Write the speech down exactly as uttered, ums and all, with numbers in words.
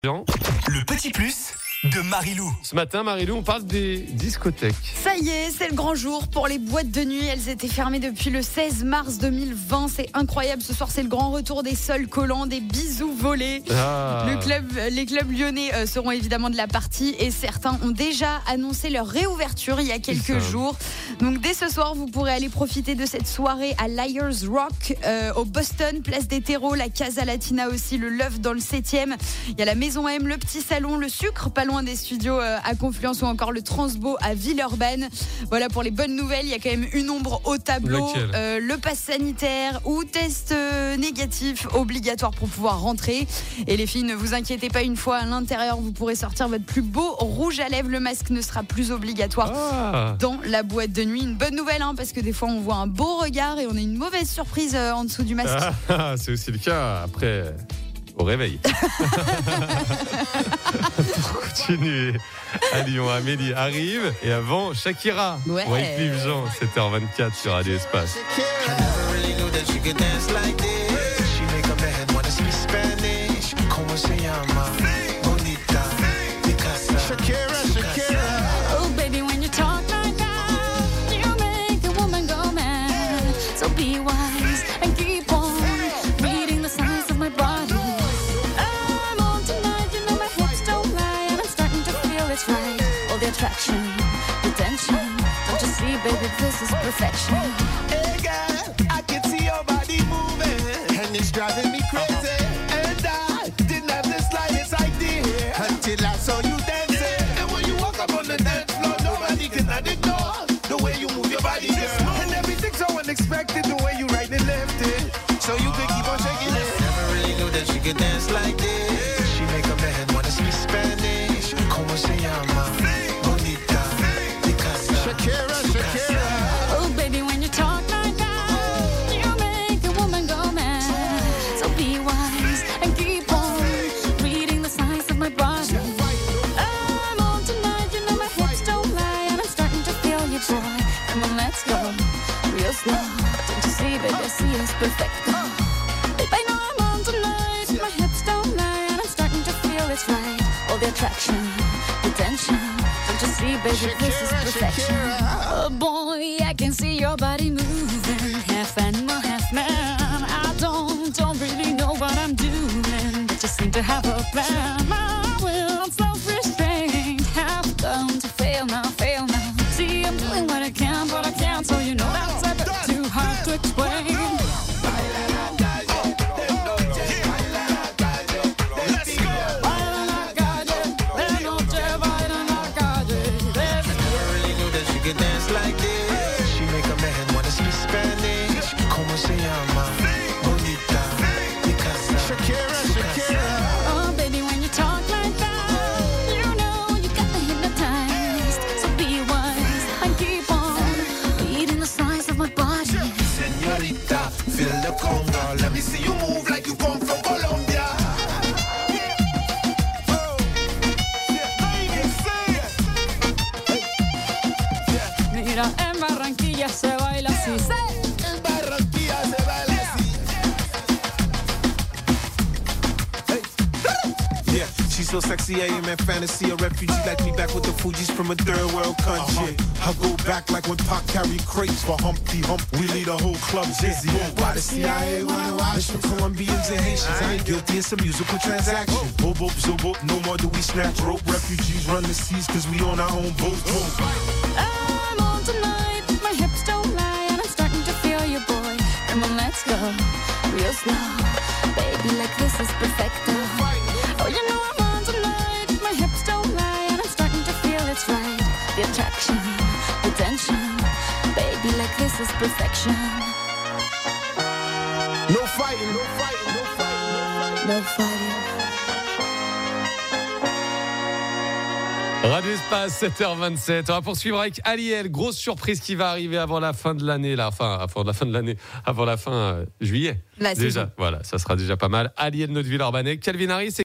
Le petit plus de Marilou. Ce matin, Marilou, on parle des discothèques. Ça y est, c'est le grand jour pour les boîtes de nuit. Elles étaient fermées depuis le seize mars deux mille vingt. C'est incroyable. Ce soir, c'est le grand retour des sols collants, des bisous volés. Ah. Le club, les clubs lyonnais euh, seront évidemment de la partie et certains ont déjà annoncé leur réouverture il y a quelques jours. Donc dès ce soir, vous pourrez aller profiter de cette soirée à Liars Rock euh, au Boston, place des Terreaux, la Casa Latina aussi, le Love dans le septième. Il y a la Maison M, le Petit Salon, le Sucre, pas loin des studios euh, à Confluence ou encore le Transbo à Villeurbanne. Voilà pour les bonnes nouvelles. Il y a quand même une ombre au tableau. Euh, le pass sanitaire ou test euh, négatif obligatoire pour pouvoir rentrer. Et les filles, ne vous inquiétez pas, une fois à l'intérieur, vous pourrez sortir votre plus beau rouge à lèvres. Le masque ne sera plus obligatoire Ah. dans la boîte de nuit. Une bonne nouvelle, hein, parce que des fois on voit un beau regard et on a une mauvaise surprise euh, en dessous du masque. Ah, c'est aussi le cas après au réveil. Pour continuer à Lyon, Amélie arrive et avant Shakira. Ouais. Wyclef Jean, sept heures vingt-quatre sur Radio Espace. Attraction, attention, don't you see, baby, this is perfection. Hey girl, I can see your body moving, and it's driving me crazy. And I didn't have the slightest idea until I saw you dancing. And when you walk up on the dance floor, nobody can ignore the way you move your body, girl. And everything's so unexpected, the way you right and left it, so you could keep on shaking it. Never really knew that she could dance like this. She make a man wanna speak Spanish. Como se llama? Shakira, Shakira. Oh, baby, when you talk like that, you make a woman go mad. So be wise and keep on reading the signs of my body. I'm on tonight, you know my hips don't lie, and I'm starting to feel you, boy. Come on, let's go real slow. Don't you see, baby, see it's perfect. Babe, I know I'm on tonight, my hips don't lie, and I'm starting to feel it's right. All the attraction, the tension. Don't you see, baby, this is perfection. Oh boy, I can see your body moving, half animal, half man. I don't, don't really know what I'm doing, but just seem to have a plan. My will, self-restraint, have come to fail now, fail now. See, I'm doing what I can, but I can't, so you know that's a bit too hard to explain. Like this, she make a man wanna speak Spanish. Como se llama? Bonita, Picasa. Shakira, Shakira. Oh, baby, when you talk like that, you know you got me hypnotized. So be wise and keep on reading the signs of my body. Señorita, feel the conga. Let me see you move like you come from Colombia. Mira, en Barranquilla se baila así. En Barranquilla se baila así. Hey. Yeah, she's so sexy, I am in fantasy. A refugee like me back with the Fugees from a third world country. Uh-huh. I go back like when Pac carried crates for Humpty Hump. We lead a whole club dizzy. Yeah. Why the C I A wanna watch for Colombians and Haitians? I ain't guilty, it's a musical transaction. Boop, boop, so boop, no more do we snatch rope. Refugees run the seas cause we on our own boat. I'm on tonight, my hips don't lie, and I'm starting to feel you, boy. Come on, let's go real slow. Baby, like this is perfecto. Oh, you know I'm on tonight, my hips don't lie, and I'm starting to feel it's right. The attraction, the tension. Baby, like this is perfection. No fighting, no fighting, no fighting, No fighting. Radio Espace, sept heures vingt-sept. On va poursuivre avec Aliel. Grosse surprise qui va arriver avant la fin de l'année. Là. Enfin, avant la fin de l'année. Avant la fin euh, juillet. La déjà, saison. voilà, ça sera déjà pas mal. Aliel, notre Villeurbanne. Calvin Harris.